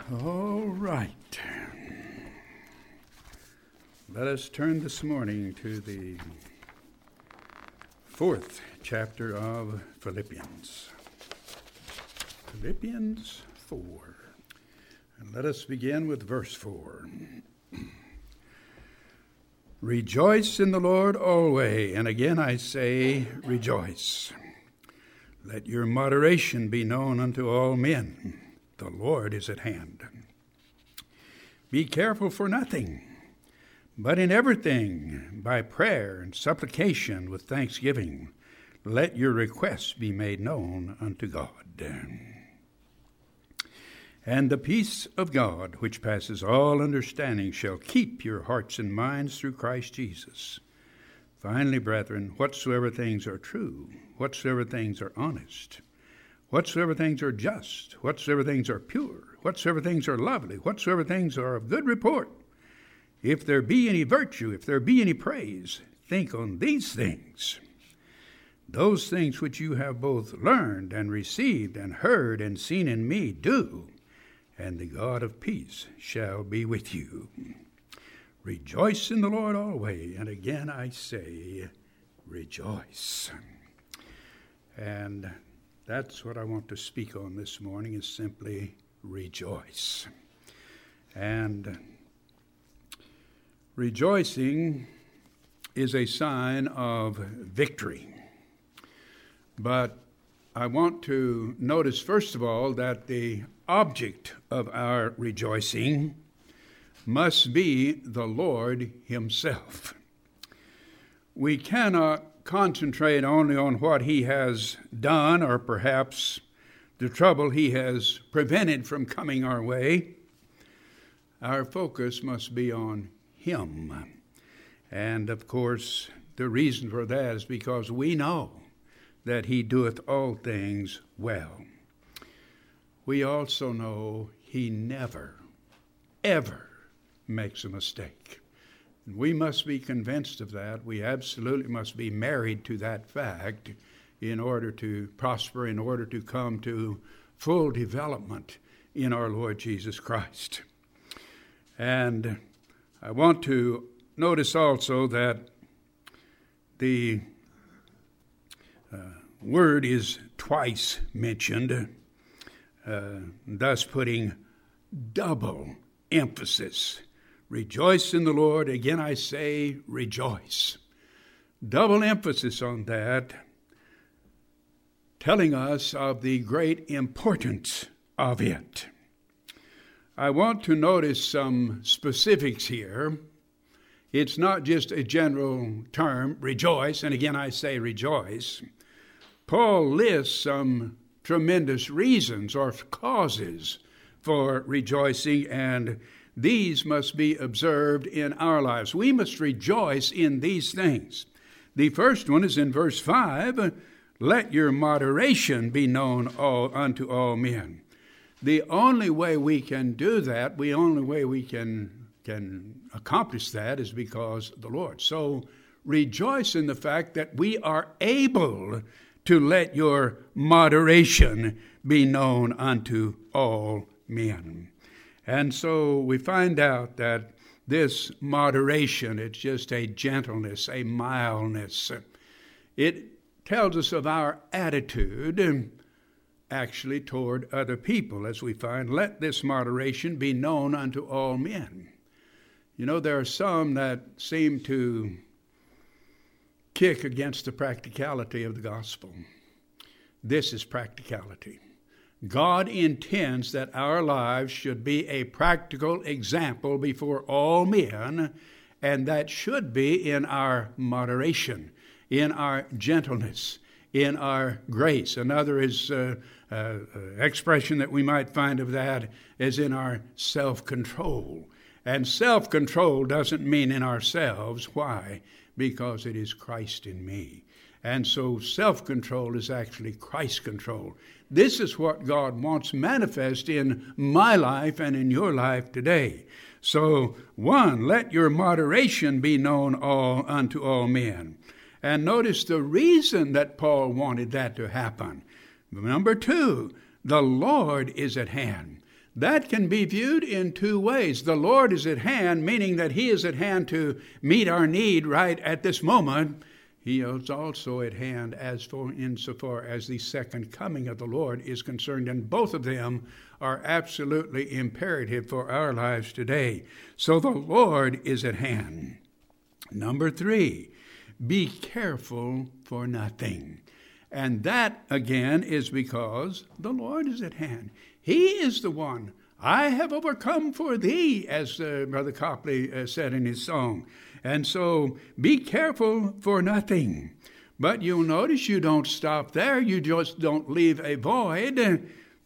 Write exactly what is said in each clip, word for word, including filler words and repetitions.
All right. Let us turn this morning to the fourth chapter of Philippians. Philippians four. And let us begin with verse four. Rejoice in the Lord always, and again I say, rejoice. Let your moderation be known unto all men. The Lord is at hand. Be careful for nothing, but in everything, by prayer and supplication with thanksgiving, let your requests be made known unto God. And the peace of God, which passes all understanding, shall keep your hearts and minds through Christ Jesus. Finally, brethren, whatsoever things are true, whatsoever things are honest, whatsoever things are just, whatsoever things are pure, whatsoever things are lovely, whatsoever things are of good report, if there be any virtue, if there be any praise, think on these things. Those things which you have both learned and received and heard and seen in me, do, and the God of peace shall be with you. Rejoice in the Lord always, and again I say, rejoice. And that's what I want to speak on this morning, is simply rejoice. And rejoicing is a sign of victory. But I want to notice, first of all, that the object of our rejoicing must be the Lord himself. We cannot concentrate only on what he has done, or perhaps the trouble he has prevented from coming our way. Our focus must be on him. And of course, the reason for that is because we know that he doeth all things well. We also know he never, ever makes a mistake. And we must be convinced of that. We absolutely must be married to that fact in order to prosper, in order to come to full development in our Lord Jesus Christ. And I want to notice also that the uh, word is twice mentioned, uh, thus putting double emphasis. Rejoice in the Lord. Again I say, rejoice. Double emphasis on that, telling us of the great importance of it. I want to notice some specifics here. It's not just a general term, rejoice, and again I say rejoice. Paul lists some tremendous reasons or causes for rejoicing, and these must be observed in our lives. We must rejoice in these things. The first one is in verse five, let your moderation be known all, unto all men. The only way we can do that, the only way we can, can accomplish that is because of the Lord. So rejoice in the fact that we are able to let your moderation be known unto all men. And so we find out that this moderation, it's just a gentleness, a mildness. It tells us of our attitude actually toward other people, as we find, let this moderation be known unto all men. You know, there are some that seem to kick against the practicality of the gospel. This is practicality. God intends that our lives should be a practical example before all men, and that should be in our moderation, in our gentleness, in our grace. Another is uh, uh, expression that we might find of that is in our self-control. And self-control doesn't mean in ourselves. Why? Because it is Christ in me. And so self-control is actually Christ control. This is what God wants manifest in my life and in your life today. So, one, let your moderation be known all unto all men. And notice the reason that Paul wanted that to happen. Number two, the Lord is at hand. that can be viewed in two ways. The Lord is at hand, meaning that he is at hand to meet our need right at this moment. He is also at hand as for insofar as the second coming of the Lord is concerned, and both of them are absolutely imperative for our lives today. So the Lord is at hand. Number three, be careful for nothing. And that, again, is because the Lord is at hand. He is the one. I have overcome for thee, as uh, Brother Copley uh, said in his song. And so be careful for nothing. But you'll notice you don't stop there. You just don't leave a void.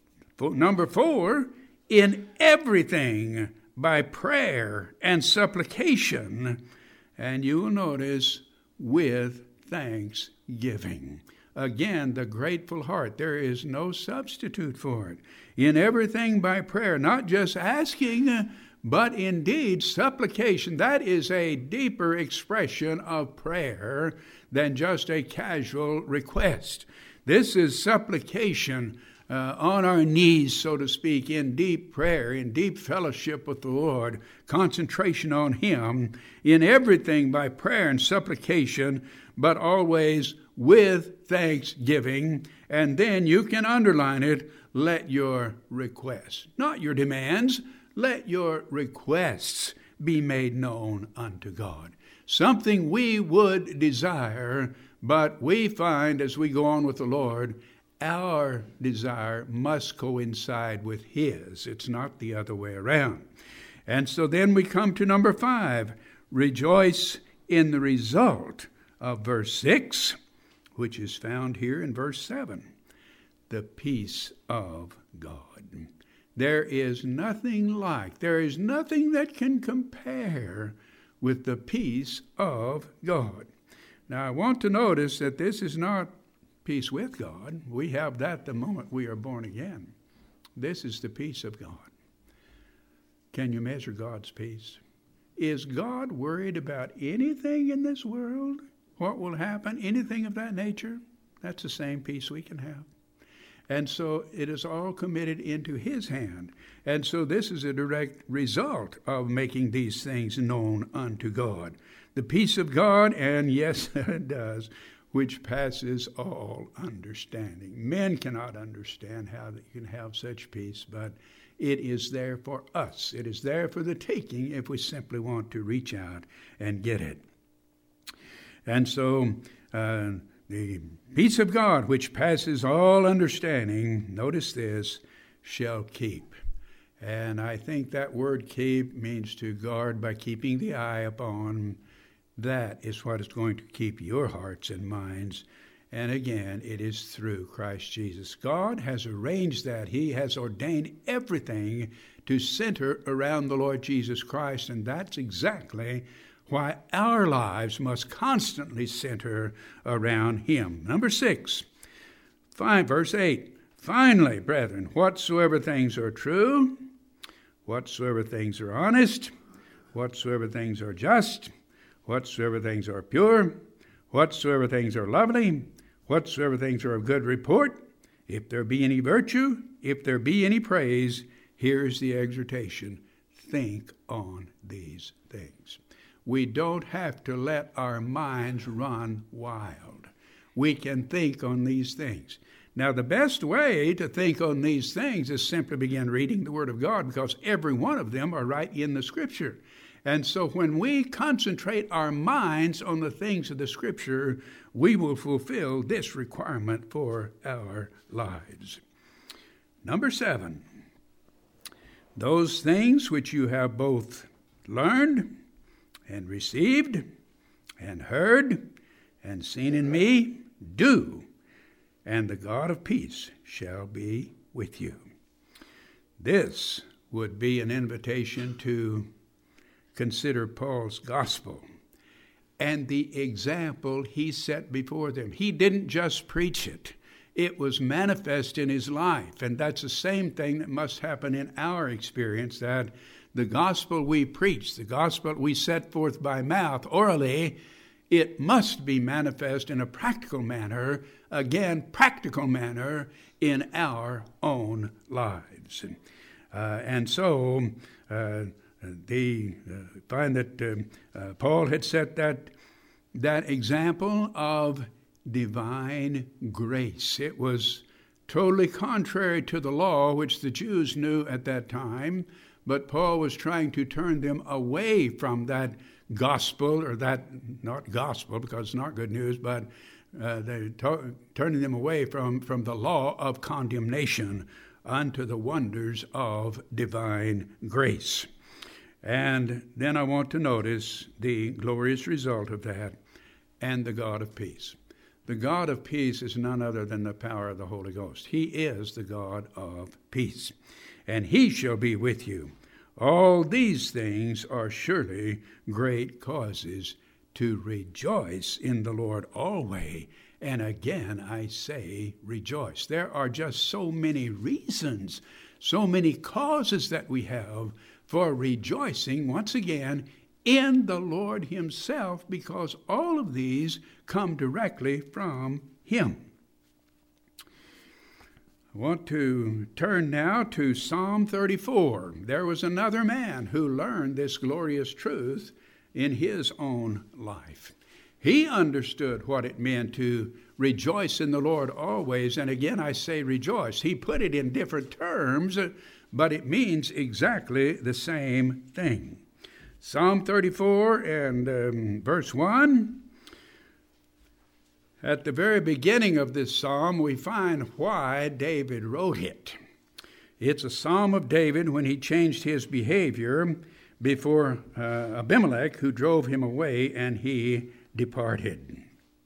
Number four, in everything by prayer and supplication. And you will notice with thanksgiving. Again, the grateful heart. There is no substitute for it. In everything by prayer, not just asking, but indeed supplication. That is a deeper expression of prayer than just a casual request. This is supplication uh, on our knees, so to speak, in deep prayer, in deep fellowship with the Lord, concentration on him, in everything by prayer and supplication, but always with thanksgiving. And then you can underline it, let your requests, not your demands, let your requests be made known unto God. Something we would desire, but we find as we go on with the Lord, our desire must coincide with his. It's not the other way around. And so then we come to number five, rejoice in the result of verse six, which is found here in verse seven, the peace of God. There is nothing like, there is nothing that can compare with the peace of God. Now, I want to notice that this is not peace with God. We have that the moment we are born again. This is the peace of God. Can you measure God's peace? Is God worried about anything in this world? What will happen? Anything of that nature? That's the same peace we can have. And so it is all committed into his hand. And so this is a direct result of making these things known unto God. The peace of God, and yes, it does, which passes all understanding. Men cannot understand how you can have such peace, but it is there for us. It is there for the taking if we simply want to reach out and get it. And so uh, the peace of God, which passes all understanding, notice this, shall keep. And I think that word keep means to guard by keeping the eye upon. That is what is going to keep your hearts and minds. And again, it is through Christ Jesus. God has arranged that. He has ordained everything to center around the Lord Jesus Christ. And that's exactly why our lives must constantly center around him. Number six, five, verse eight. Finally, brethren, whatsoever things are true, whatsoever things are honest, whatsoever things are just, whatsoever things are pure, whatsoever things are lovely, whatsoever things are of good report, if there be any virtue, if there be any praise, here's the exhortation, think on these things. We don't have to let our minds run wild. We can think on these things. Now, the best way to think on these things is simply begin reading the Word of God, because every one of them are right in the Scripture. And so when we concentrate our minds on the things of the Scripture, we will fulfill this requirement for our lives. Number seven, those things which you have both learned and received and heard and seen in me, do, and the God of peace shall be with you. This would be an invitation to consider Paul's gospel and the example he set before them. He didn't just preach it. It was manifest in his life. And that's the same thing that must happen in our experience, that the gospel we preach, the gospel we set forth by mouth, orally, it must be manifest in a practical manner, again, practical manner in our own lives. Uh, and so uh, they uh, find that uh, uh, Paul had set that, that example of divine grace. It was totally contrary to the law, which the Jews knew at that time, but Paul was trying to turn them away from that gospel, or that, not gospel because it's not good news, but uh, they're to- turning them away from, from the law of condemnation unto the wonders of divine grace. And then I want to notice the glorious result of that, and the God of peace. The God of peace is none other than the power of the Holy Ghost. He is the God of peace, and he shall be with you. All these things are surely great causes to rejoice in the Lord always. And again, I say rejoice. There are just so many reasons, so many causes that we have for rejoicing, once again, in the Lord himself, because all of these come directly from him. I want to turn now to Psalm thirty-four. There was another man who learned this glorious truth in his own life. He understood what it meant to rejoice in the Lord always. And again, I say rejoice. He put it in different terms, but it means exactly the same thing. Psalm thirty-four and um, verse one. At the very beginning of this psalm, we find why David wrote it. It's a psalm of David when he changed his behavior before uh, Abimelech, who drove him away, and he departed.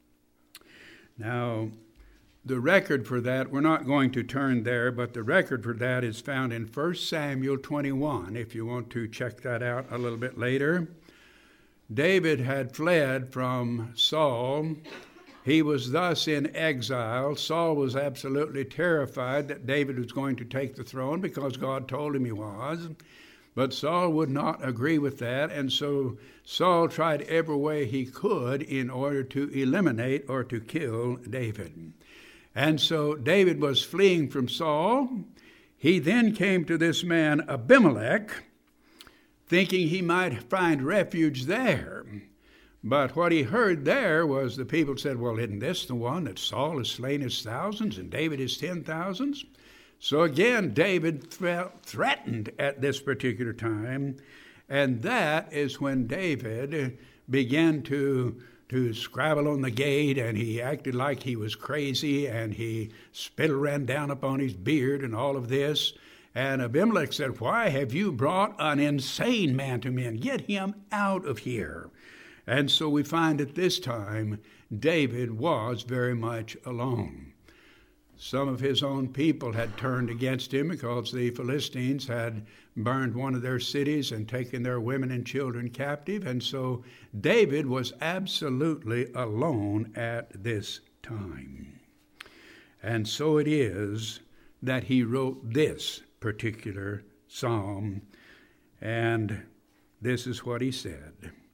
Now, the record for that, we're not going to turn there, but the record for that is found in First Samuel twenty-one, if you want to check that out a little bit later. David had fled from Saul. He was thus in exile. Saul was absolutely terrified that David was going to take the throne because God told him he was. But Saul would not agree with that, and so Saul tried every way he could in order to eliminate or to kill David. And so David was fleeing from Saul. He then came to this man Abimelech, thinking he might find refuge there. But what he heard there was the people said, well, isn't this the one that Saul has slain his thousands and David his ten thousands? So again, David felt threatened at this particular time, and that is when David began to, to scrabble on the gate, and he acted like he was crazy, and he spittle ran down upon his beard and all of this. And Abimelech said, why have you brought an insane man to me? And get him out of here. And so we find at this time, David was very much alone. Some of his own people had turned against him because the Philistines had burned one of their cities and taken their women and children captive. And so David was absolutely alone at this time. And so it is that he wrote this particular psalm. And this is what he said.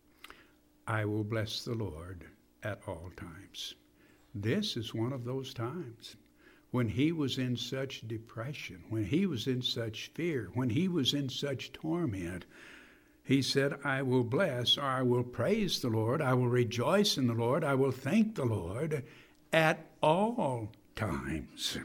I will bless the Lord at all times. This is one of those times when he was in such depression, when he was in such fear, when he was in such torment. He said, I will bless, or I will praise the Lord, I will rejoice in the Lord, I will thank the Lord at all times.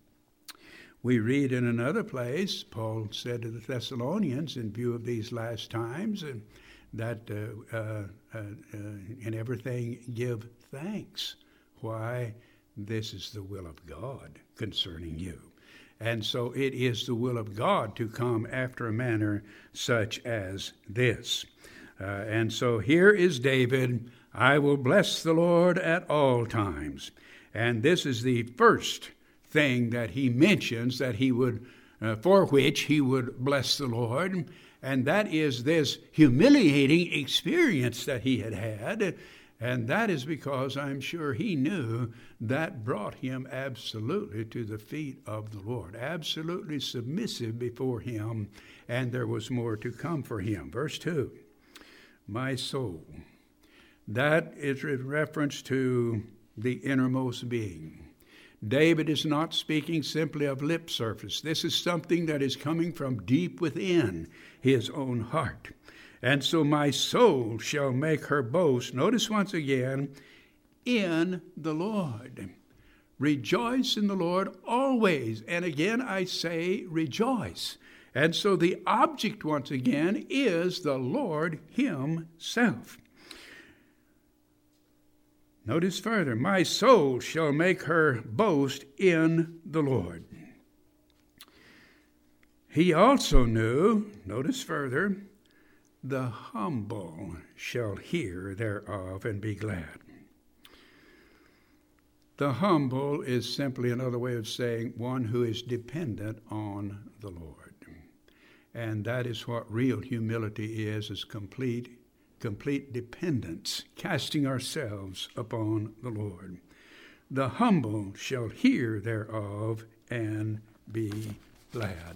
We read in another place, Paul said to the Thessalonians in view of these last times, that uh, uh, uh, uh, in everything give thanks. Why? This is the will of God concerning you. And so it is the will of God to come after a manner such as this. Uh, and so here is David, I will bless the Lord at all times. And this is the first thing that he mentions that he would, uh, for which he would bless the Lord. And that is this humiliating experience that he had had. And that is because I'm sure he knew that brought him absolutely to the feet of the Lord, absolutely submissive before him, and there was more to come for him. Verse two, my soul. That is in reference to the innermost being. David is not speaking simply of lip service. This is something that is coming from deep within his own heart. And so my soul shall make her boast, notice once again, in the Lord. Rejoice in the Lord always. And again I say rejoice. And so the object once again is the Lord himself. Notice further, my soul shall make her boast in the Lord. He also knew, notice further, the humble shall hear thereof and be glad. The humble is simply another way of saying one who is dependent on the Lord. And that is what real humility is, is complete complete dependence, casting ourselves upon the Lord. The humble shall hear thereof and be glad.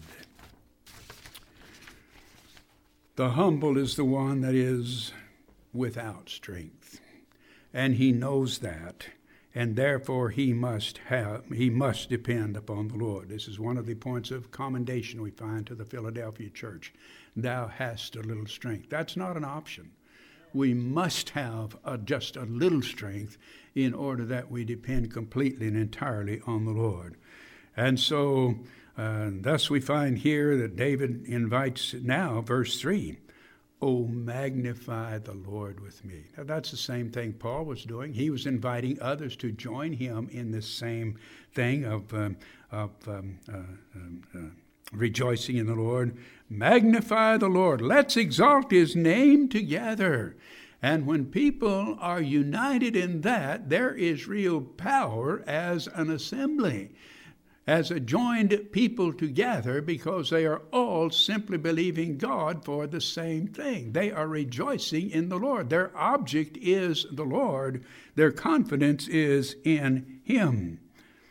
The humble is the one that is without strength, and he knows that, and therefore he must have he must depend upon the Lord. This is one of the points of commendation we find to the Philadelphia church. Thou hast a little strength. That's not an option. We must have a, just a little strength in order that we depend completely and entirely on the Lord. And so uh, thus we find here that David invites now, verse three, "O magnify the Lord with me." Now that's the same thing Paul was doing. He was inviting others to join him in this same thing of, um, of um, uh, um, uh, rejoicing in the Lord. Magnify the Lord. Let's exalt his name together. And when people are united in that, there is real power as an assembly, as a joined people together, because they are all simply believing God for the same thing. They are rejoicing in the Lord. Their object is the Lord. Their confidence is in him.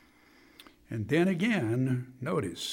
And then again, notice,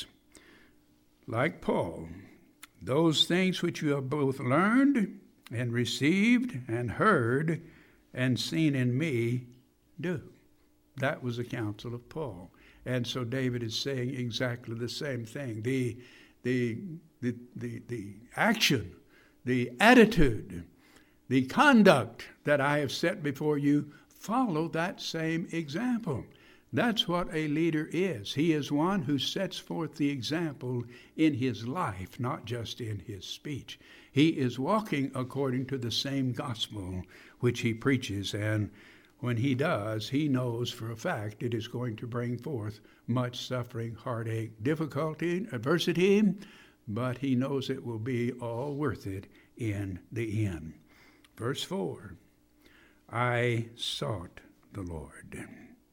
like Paul, those things which you have both learned and received and heard and seen in me, do. That was the counsel of Paul. And so David is saying exactly the same thing. The, the, the, the, the action, the attitude, the conduct that I have set before you, follow that same example. That's what a leader is. He is one who sets forth the example in his life, not just in his speech. He is walking according to the same gospel which he preaches, and when he does, he knows for a fact it is going to bring forth much suffering, heartache, difficulty, adversity, but he knows it will be all worth it in the end. Verse four, I sought the Lord.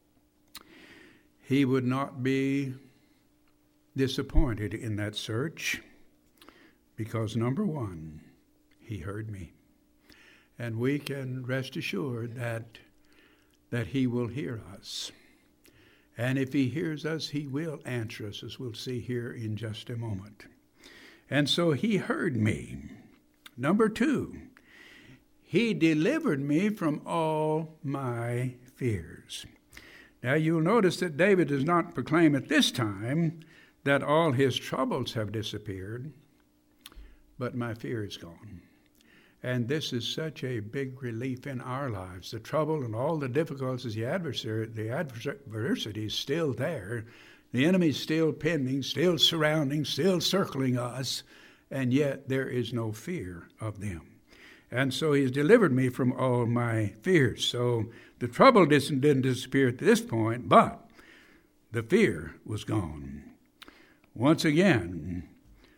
He would not be disappointed in that search because, number one, he heard me. And we can rest assured that, that he will hear us. And if he hears us, he will answer us, as we'll see here in just a moment. And so he heard me. Number two, he delivered me from all my fears. Now you'll notice that David does not proclaim at this time that all his troubles have disappeared, but my fear is gone. And this is such a big relief in our lives. The trouble and all the difficulties, the adversary, the adversity is still there. The enemy is still pending, still surrounding, still circling us, and yet there is no fear of them. And so he's delivered me from all my fears. So the trouble didn't, didn't disappear at this point, but the fear was gone. Once again,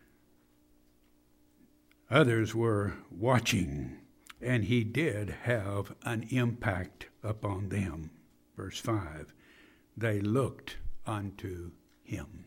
others were watching, and he did have an impact upon them. Verse five, they looked unto him.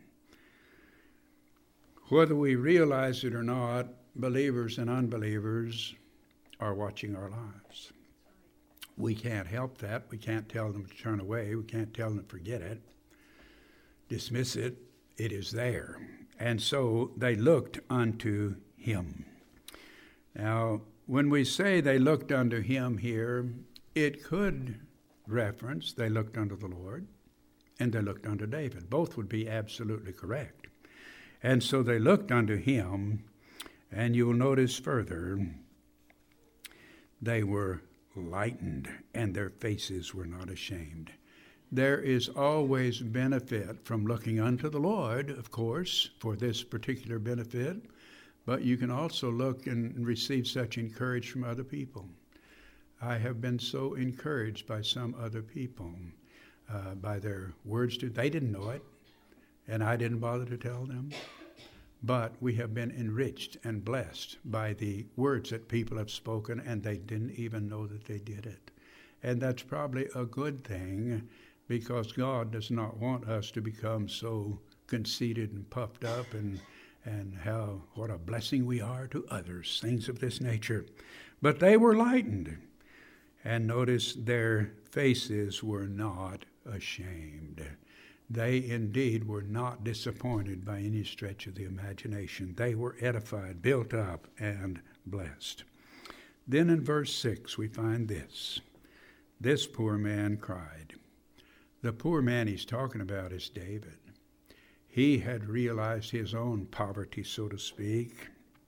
Whether we realize it or not, believers and unbelievers are watching our lives. We can't help that. We can't tell them to turn away. We can't tell them to forget it, dismiss it. It is there. And so they looked unto him. Now, when we say they looked unto him here, it could reference they looked unto the Lord, and they looked unto David. Both would be absolutely correct. And so they looked unto him, and you'll notice further, they were lightened, and their faces were not ashamed. There is always benefit from looking unto the Lord, of course, for this particular benefit, but you can also look and receive such encouragement from other people. I have been so encouraged by some other people, uh, by their words to, they didn't know it, and I didn't bother to tell them. But we have been enriched and blessed by the words that people have spoken, and they didn't even know that they did it. And that's probably a good thing, because God does not want us to become so conceited and puffed up and and how what a blessing we are to others, things of this nature. But they were lightened. And notice their faces were not ashamed. They indeed were not disappointed by any stretch of the imagination. They were edified, built up, and blessed. Then in verse six we find this. This poor man cried. The poor man he's talking about is David. He had realized his own poverty, so to speak.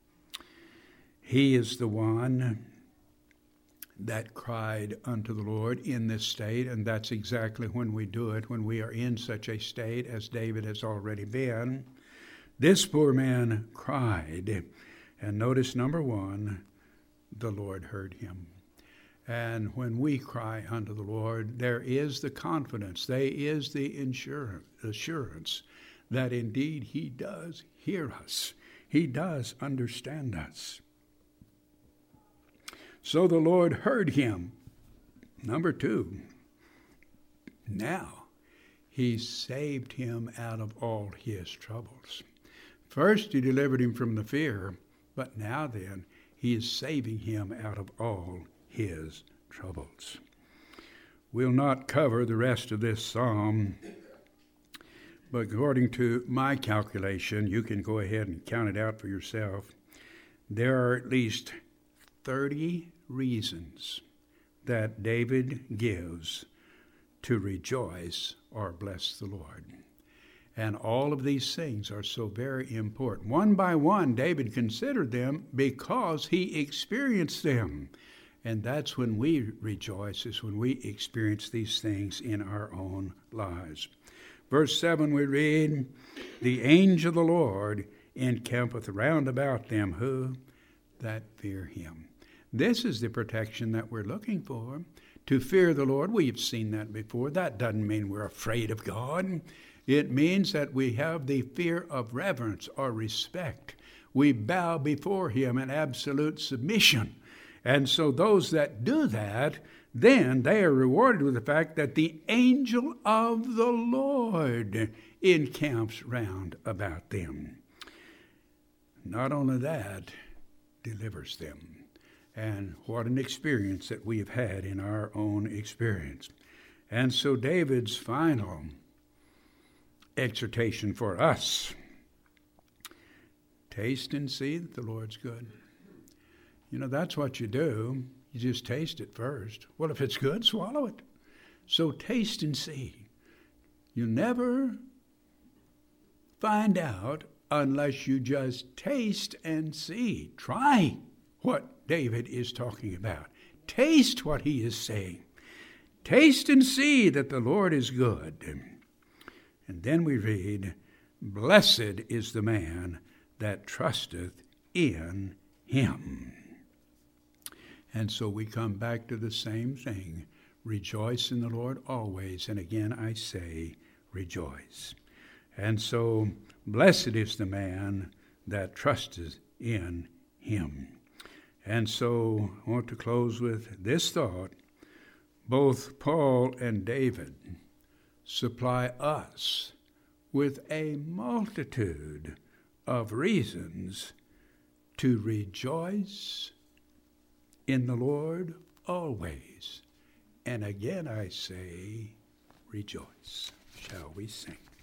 He is the one that cried unto the Lord in this state, and that's exactly when we do it, when we are in such a state as David has already been. This poor man cried, and notice number one, the Lord heard him. And when we cry unto the Lord, there is the confidence, there is the insurance, assurance that indeed he does hear us. He does understand us. So the Lord heard him. Number two, now he saved him out of all his troubles. First he delivered him from the fear, but now then he is saving him out of all his troubles. We'll not cover the rest of this psalm, but according to my calculation, you can go ahead and count it out for yourself. There are at least thirty reasons that David gives to rejoice or bless the Lord. And all of these things are so very important. One by one, David considered them because he experienced them. And that's when we rejoice, is when we experience these things in our own lives. Verse seven we read, the angel of the Lord encampeth round about them who that fear him. This is the protection that we're looking for. To fear the Lord, we've seen that before. That doesn't mean we're afraid of God. It means that we have the fear of reverence or respect. We bow before him in absolute submission. And so those that do that, then they are rewarded with the fact that the angel of the Lord encamps round about them. Not only that, delivers them. And what an experience that we have had in our own experience. And so David's final exhortation for us, taste and see that the Lord's good. You know, that's what you do. You just taste it first. Well, if it's good, swallow it. So taste and see. You never find out unless you just taste and see. Try what David is talking about. Taste what he is saying. Taste and see that the Lord is good. And then we read, blessed is the man that trusteth in him. And so we come back to the same thing. Rejoice in the Lord always. And again I say, rejoice. And so blessed is the man that trusteth in him. And so I want to close with this thought. Both Paul and David supply us with a multitude of reasons to rejoice in the Lord always. And again I say, rejoice. Shall we sing?